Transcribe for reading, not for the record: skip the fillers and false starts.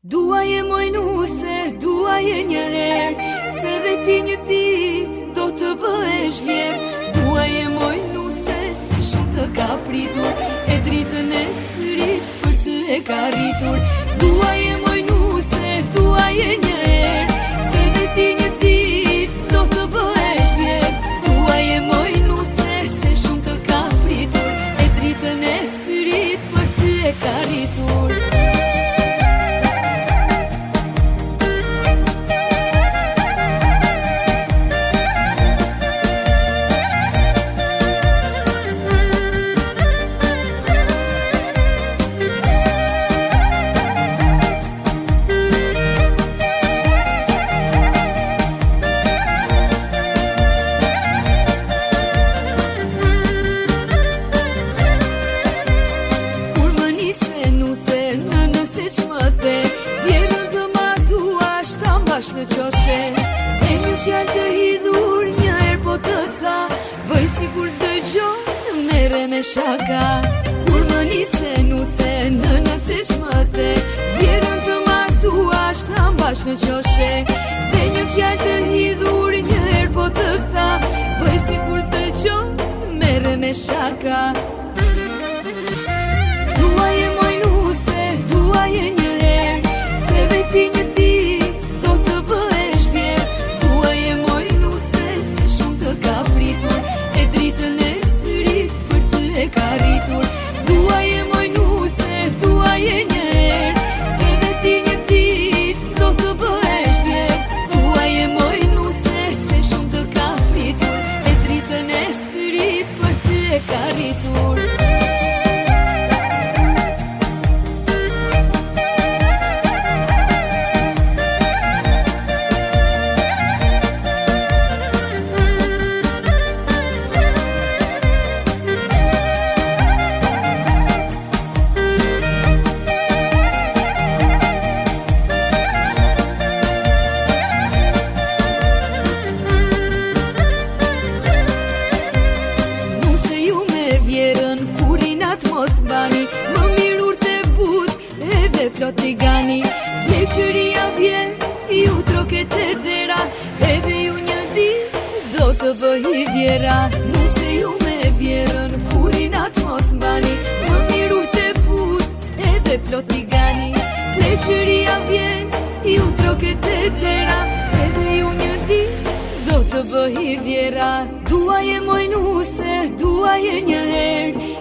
Dua e mojnuse, dua e një herë, se dhe ti një dit do të bëhesh vjerë. Dua e mojnuse, se shumë të ka pritur, e dritën e syrit për të e ka rritur. Dua e mojnuse, dua e një herë, se dhe ti një dit do të bëhesh vjerë. Dua e mojnuse, se shumë të ka pritur, e dritën e syrit për të e ka rritur. Në qoshe e një fjallë të hidhur, një herë po të tha, bëj sigur s'dëgjon, mere me shaka. Kur më nise nuse, nëse qmë the, vjerën të martuash, ta mbash në qoshe. Dhe një fjallë të hidhur, një herë po të tha, bëj sigur s'dëgjon, mere me shaka. Dua e mojnuse, dua e një herë, se dhe ti një mos bani, më mirur të but edhe plot t'i gani. Pleqëria vjen, ju troket e dera, edhe ju një dit do të bëhi vjera. Nuse ju me vjerën, kurinat mos bani, më mirur të but edhe plot t'i gani. Pleqëria vjen, ju troket e dera, edhe ju një dit do të bëhi vjera. Dua e mojnuse, dua e një herë,